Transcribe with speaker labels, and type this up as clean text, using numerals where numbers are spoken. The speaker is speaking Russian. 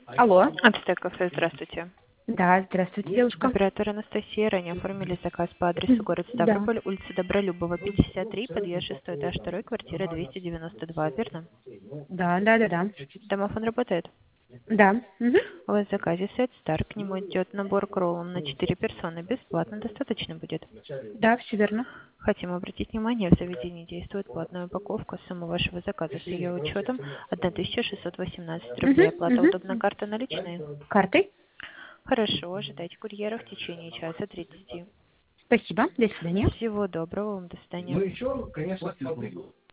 Speaker 1: Алло.
Speaker 2: Ацтек кафе, здравствуйте.
Speaker 1: Да, здравствуйте, девушка.
Speaker 2: Оператор Анастасия, ранее оформили заказ по адресу город
Speaker 1: Да.
Speaker 2: Ставрополь, улица Добролюбова, 53, подъезд 6 этаж, 2, квартира 292, верно?
Speaker 1: Да.
Speaker 2: Домофон работает?
Speaker 1: Да. Мгм.
Speaker 2: У вас в заказе сет Стар, к нему идет набор Кроун на 4 персоны, бесплатно, достаточно будет.
Speaker 1: Да, все верно.
Speaker 2: Хотим обратить внимание, в заведении действует платная упаковка, сумма вашего заказа с ее учетом 1618 рублей, оплата удобна,
Speaker 1: Мгм.
Speaker 2: карта наличные.
Speaker 1: Картой.
Speaker 2: Хорошо, ожидайте курьера в течение часа 30.
Speaker 1: Спасибо. До свидания.
Speaker 2: Всего доброго вам, до свидания.